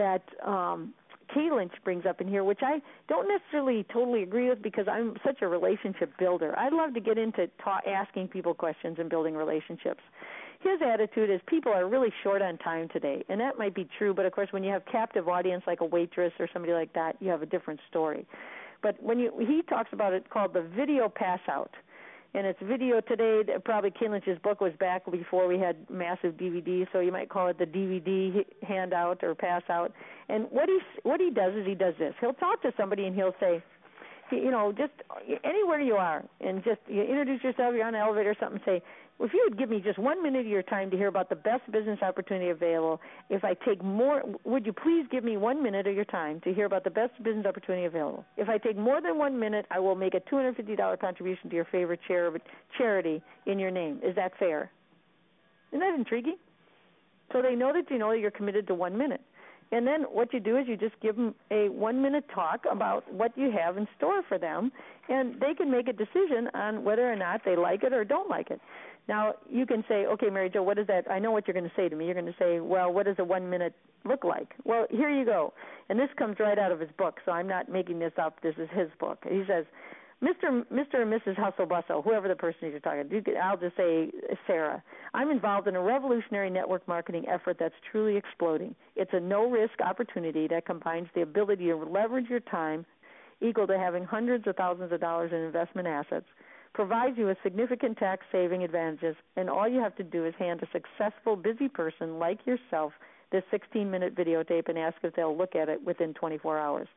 Kay Lynch brings up in here, which I don't necessarily totally agree with because I'm such a relationship builder. I love to get into asking people questions and building relationships. His attitude is people are really short on time today, and that might be true, but of course when you have captive audience like a waitress or somebody like that, you have a different story. But he talks about it called the video pass out. And it's video today. Probably Kay Lynch's book was back before we had massive DVDs, so you might call it the DVD handout or pass out. And what he does is he does this. He'll talk to somebody and he'll say, just anywhere you are, and just you introduce yourself, you're on an elevator or something, say, if you would give me just 1 minute of your time to hear about the best business opportunity available, if I take more, would you please give me 1 minute of your time to hear about the best business opportunity available? If I take more than 1 minute, I will make a $250 contribution to your favorite charity in your name. Is that fair? Isn't that intriguing? So they know that you're committed to 1 minute. And then what you do is you just give them a 1 minute talk about what you have in store for them, and they can make a decision on whether or not they like it or don't like it. Now, you can say, okay, Mary Jo, what is that? I know what you're going to say to me. You're going to say, well, what does a 1 minute look like? Well, here you go. And this comes right out of his book, so I'm not making this up. This is his book. He says, Mr. and Mrs. Hustle Bustle, whoever the person is you're talking to, I'll just say Sarah, I'm involved in a revolutionary network marketing effort that's truly exploding. It's a no-risk opportunity that combines the ability to leverage your time equal to having hundreds of thousands of dollars in investment assets, provides you with significant tax-saving advantages, and all you have to do is hand a successful, busy person like yourself this 16-minute videotape and ask if they'll look at it within 24 hours.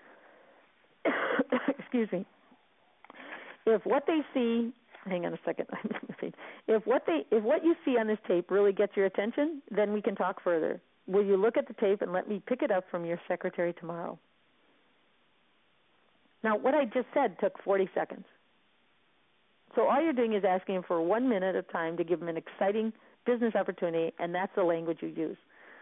Excuse me. If what they see, hang on a second. If what you see on this tape really gets your attention, then we can talk further. Will you look at the tape and let me pick it up from your secretary tomorrow? Now, what I just said took 40 seconds. So all you're doing is asking them for 1 minute of time to give them an exciting business opportunity, and that's the language you use.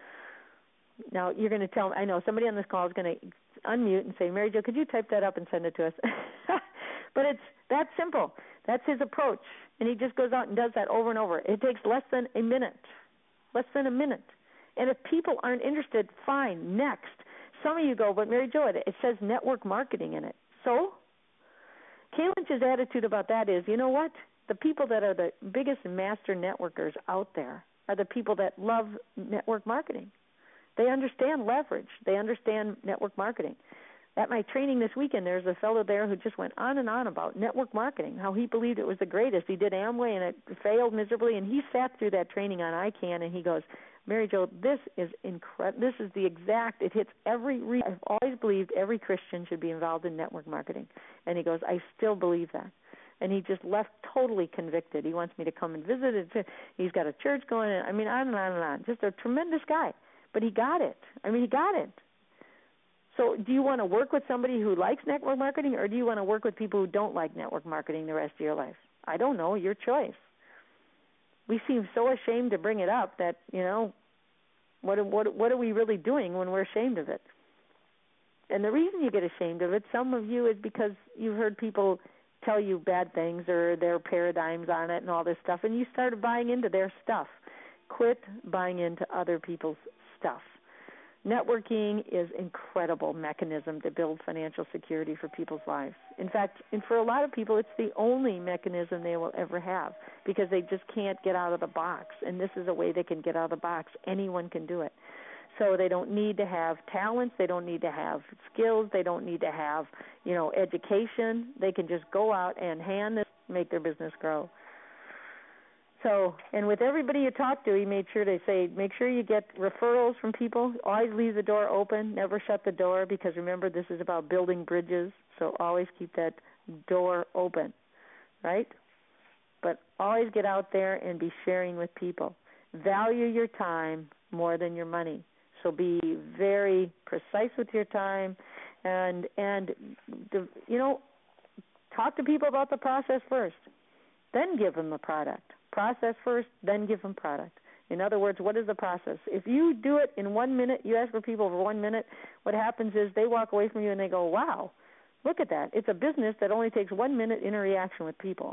Now, you're going to tell them, I know somebody on this call is going to unmute and say, Mary Jo, could you type that up and send it to us? But it's that simple. That's his approach, and he just goes out and does that over and over. It takes less than a minute. And if people aren't interested, fine, next. Some of you go, but Mary Jo, it says network marketing in it. So Kay Lynch's attitude about that is, you know what? The people that are the biggest master networkers out there are the people that love network marketing. They understand leverage. They understand network marketing. At my training this weekend, there's a fellow there who just went on and on about network marketing, how he believed it was the greatest. He did Amway, and it failed miserably, and he sat through that training on ICANN, and he goes, Mary Jo, this is incredible. This is the exact, it hits every, I've always believed every Christian should be involved in network marketing. And he goes, I still believe that. And he just left totally convicted. He wants me to come and visit it. He's got a church going, on and on and on. Just a tremendous guy. But he got it. He got it. So do you want to work with somebody who likes network marketing, or do you want to work with people who don't like network marketing the rest of your life? I don't know. Your choice. We seem so ashamed to bring it up that, what are we really doing when we're ashamed of it? And the reason you get ashamed of it, some of you, is because you've heard people tell you bad things or their paradigms on it and all this stuff, and you started buying into their stuff. Quit buying into other people's stuff. Networking is an incredible mechanism to build financial security for people's lives. In fact, and for a lot of people, it's the only mechanism they will ever have because they just can't get out of the box. And this is a way they can get out of the box. Anyone can do it. So they don't need to have talents. They don't need to have skills. They don't need to have, education. They can just go out and hand this, make their business grow. So, and with everybody you talk to, he made sure to say, make sure you get referrals from people. Always leave the door open. Never shut the door, because remember, this is about building bridges. So always keep that door open, right? But always get out there and be sharing with people. Value your time more than your money. So be very precise with your time, and talk to people about the process first. Then give them the product. Process first, then give them product. In other words, what is the process? If you do it in 1 minute, you ask for people for 1 minute, what happens is they walk away from you and they go, wow, look at that. It's a business that only takes 1 minute interaction with people.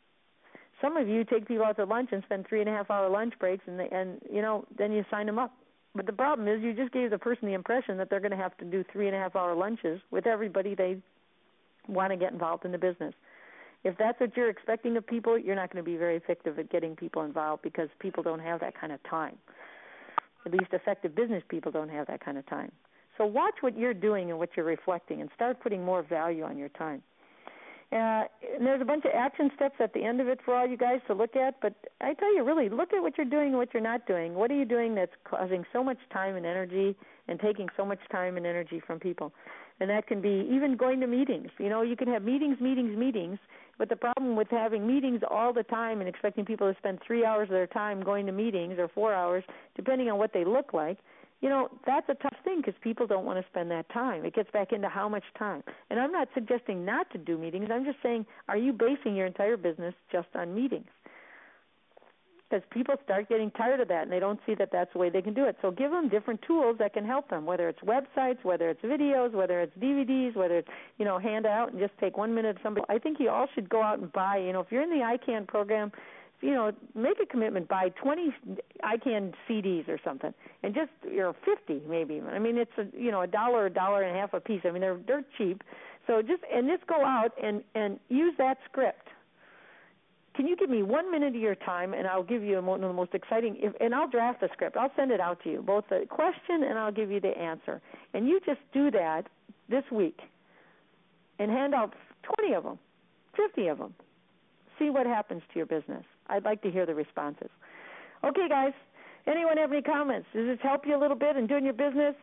Some of you take people out to lunch and spend 3.5-hour lunch breaks, and then you sign them up. But the problem is you just gave the person the impression that they're going to have to do 3.5-hour lunches with everybody they want to get involved in the business. If that's what you're expecting of people, you're not going to be very effective at getting people involved, because people don't have that kind of time. At least effective business people don't have that kind of time. So watch what you're doing and what you're reflecting, and start putting more value on your time. And there's a bunch of action steps at the end of it for all you guys to look at, but I tell you, really, look at what you're doing and what you're not doing. What are you doing that's causing so much time and energy and taking so much time and energy from people? And that can be even going to meetings. You can have meetings, but the problem with having meetings all the time and expecting people to spend 3 hours of their time going to meetings, or 4 hours, depending on what they look like, that's a tough thing, because people don't want to spend that time. It gets back into how much time. And I'm not suggesting not to do meetings. I'm just saying, are you basing your entire business just on meetings? Because people start getting tired of that, and they don't see that that's the way they can do it. So give them different tools that can help them, whether it's websites, whether it's videos, whether it's DVDs, whether it's, hand out and just take 1 minute of somebody. I think you all should go out and buy, if you're in the ICANN program, make a commitment, buy 20 ICANN CDs or something, and just, 50 maybe. It's $1, $1.50 a piece. They're cheap. So just go out and use that script. Can you give me 1 minute of your time, and I'll give you one of the most exciting, and I'll draft the script. I'll send it out to you, both the question and I'll give you the answer. And you just do that this week and hand out 20 of them, 50 of them. See what happens to your business. I'd like to hear the responses. Okay, guys, anyone have any comments? Does this help you a little bit in doing your business?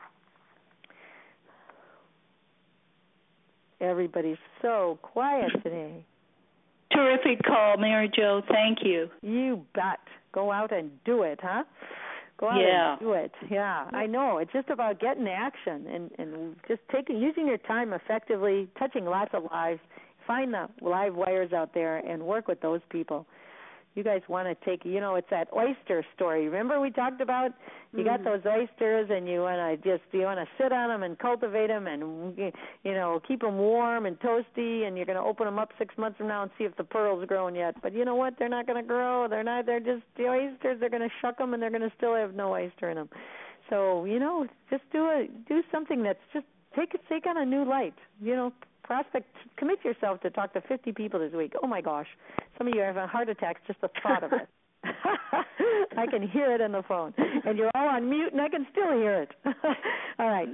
Everybody's so quiet today. Terrific call, Mary Jo. Thank you. You bet. Go out and do it, huh? Go out and do it. Yeah, I know. It's just about getting action and just using your time effectively, touching lots of lives. Find the live wires out there and work with those people. You guys want to take, it's that oyster story. Remember we talked about you got those oysters and you want to sit on them and cultivate them and, keep them warm and toasty, and you're going to open them up 6 months from now and see if the pearls grown yet. But you know what? They're not going to grow. They're just the oysters. They're going to shuck them and they're going to still have no oyster in them. So, just do something that's just take on a new light, prospect, commit yourself to talk to 50 people this week. Oh, my gosh. Some of you are having heart attacks just the thought of it. I can hear it on the phone. And you're all on mute, and I can still hear it. All right.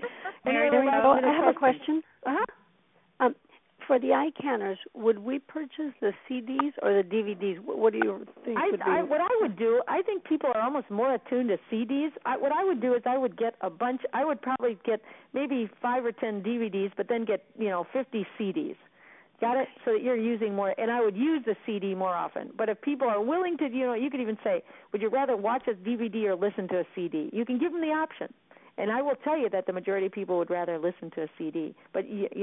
I have a question. Uh-huh. For the iCanners, would we purchase the CDs or the DVDs? What do you think would be? What I would do, I think people are almost more attuned to CDs. What I would do is I would get a bunch. I would probably get maybe 5 or 10 DVDs, but then get 50 CDs. Got it? So that you're using more, and I would use the CD more often. But if people are willing to, you could even say, would you rather watch a DVD or listen to a CD? You can give them the option. And I will tell you that the majority of people would rather listen to a CD. But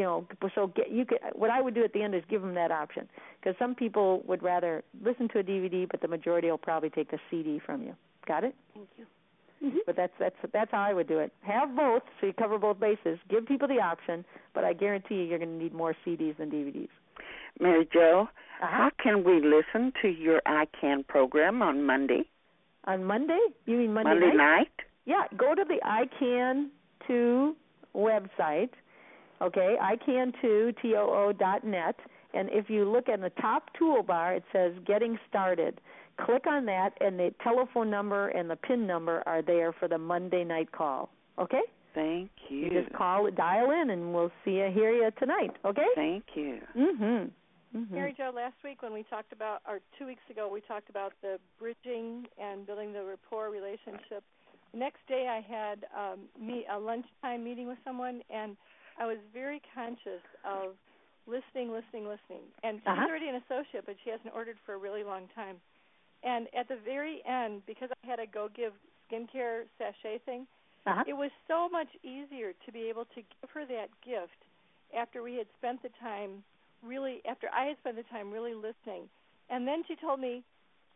what I would do at the end is give them that option, because some people would rather listen to a DVD, but the majority will probably take the CD from you. Got it? Thank you. Mm-hmm. But that's how I would do it. Have both, so you cover both bases. Give people the option, but I guarantee you're going to need more CDs than DVDs. Mary Jo, how can we listen to your ICANN program on Monday? On Monday? You mean Monday night? Yeah, go to the ICANN2 website, okay, ICANN2, and if you look at the top toolbar, it says Getting Started. Click on that, and the telephone number and the PIN number are there for the Monday night call, okay? Thank you. You just dial in, and we'll hear you tonight, okay? Thank you. Mm-hmm. Mary Jo, last week when we talked about, or 2 weeks ago, we talked about the bridging and building the rapport relationship. The next day I had a lunchtime meeting with someone, and I was very conscious of listening. And she's already an associate, but she hasn't ordered for a really long time. And at the very end, because I had a Go Give skincare sachet thing, it was so much easier to be able to give her that gift after we had spent the time after I had spent the time really listening. And then she told me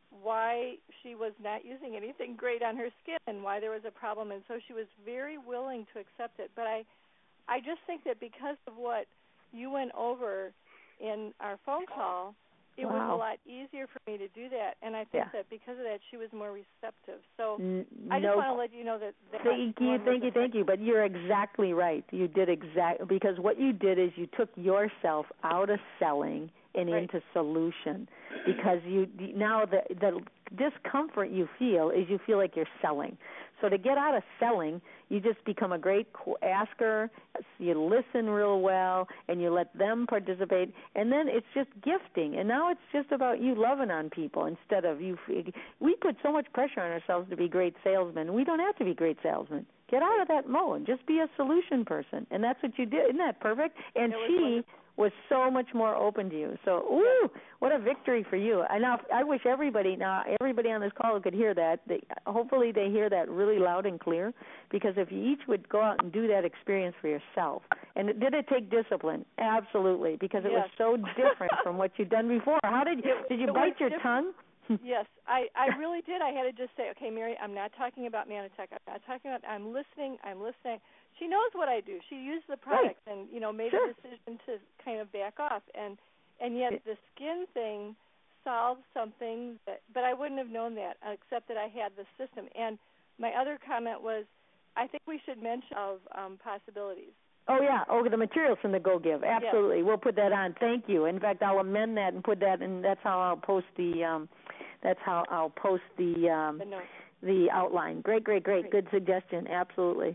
why she was not using anything great on her skin and why there was a problem, and so she was very willing to accept it. But I just think that because of what you went over in our phone call, it was a lot easier for me to do that, and I think that because of that, she was more receptive. So I just want to let you know that. Thank you. But you're exactly right. You did because what you did is you took yourself out of selling and into solution, because now the discomfort you feel is you feel like you're selling. So to get out of selling, you just become a great asker, you listen real well, and you let them participate, and then it's just gifting. And now it's just about you loving on people instead of you. We put so much pressure on ourselves to be great salesmen. We don't have to be great salesmen. Get out of that mode. Just be a solution person. And that's what you did. Isn't that perfect? And she was so much more open to you. So, what a victory for you. I wish everybody on this call could hear that. Hopefully they hear that really loud and clear, because if you each would go out and do that experience for yourself. And did it take discipline? Absolutely, because it was so different from what you'd done before. How did you bite your tongue? Yes, I really did. I had to just say, okay, Mary, I'm not talking about Manatech. I'm listening. She knows what I do. She used the product and, made a decision to kind of back off. And yet the skin thing solved something, but I wouldn't have known that except that I had the system. And my other comment was, I think we should mention possibilities. Oh, yeah. Oh, the materials from the Go Give. Absolutely. Yes. We'll put that on. Thank you. In fact, I'll amend that and put that in. That's how I'll post the the outline. Great. Good suggestion. Absolutely.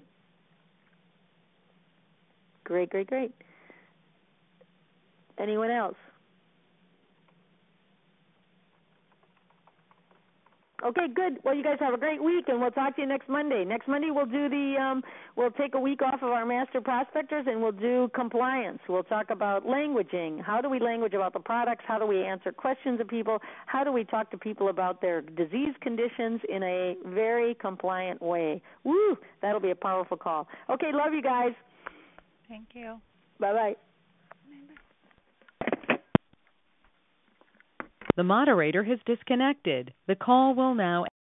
Great. Anyone else? Okay, good. Well, you guys have a great week, and we'll talk to you next Monday. Next Monday, we'll do we'll take a week off of our master prospectors, and we'll do compliance. We'll talk about languaging. How do we language about the products? How do we answer questions of people? How do we talk to people about their disease conditions in a very compliant way? Woo! That'll be a powerful call. Okay, love you guys. Thank you. Bye-bye. The moderator has disconnected. The call will now